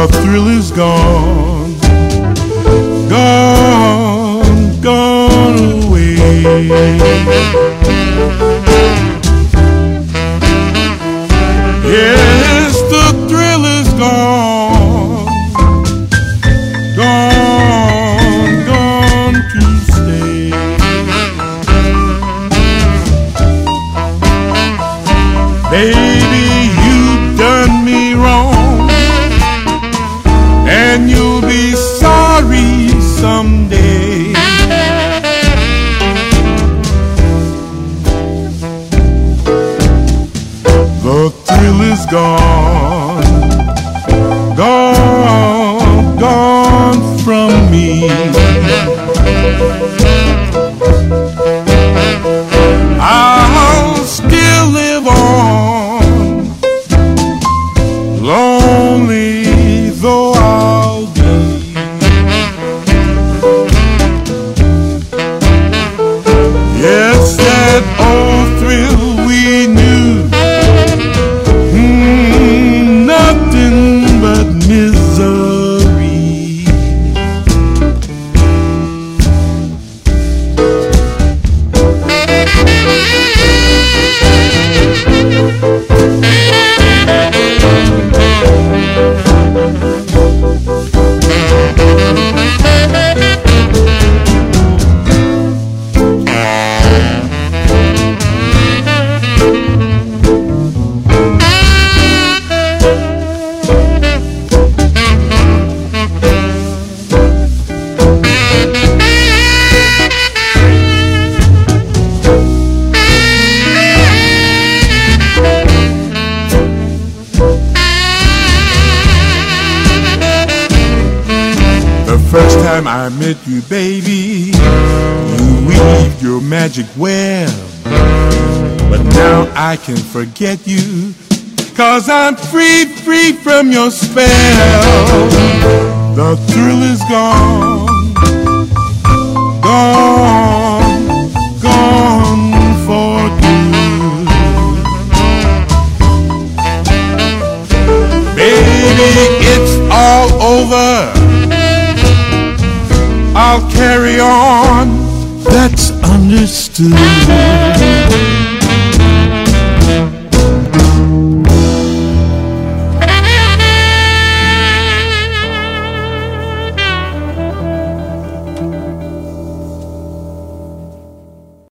The thrill is gone, gone, gone away. Yes, the thrill is gone, gone, gone to stay. Baby, you done me wrong, and you'll be sorry someday. The thrill is gone, gone, gone from me. I'll still live on, lonely though I'll be. Yes, that old thrill we knew, nothing but misery. First time I met you, baby, you weaved your magic web. But now I can forget you, 'cause I'm free, free from your spell. The thrill is gone, gone, gone for good. Baby, it's all over, I'll carry on, that's understood.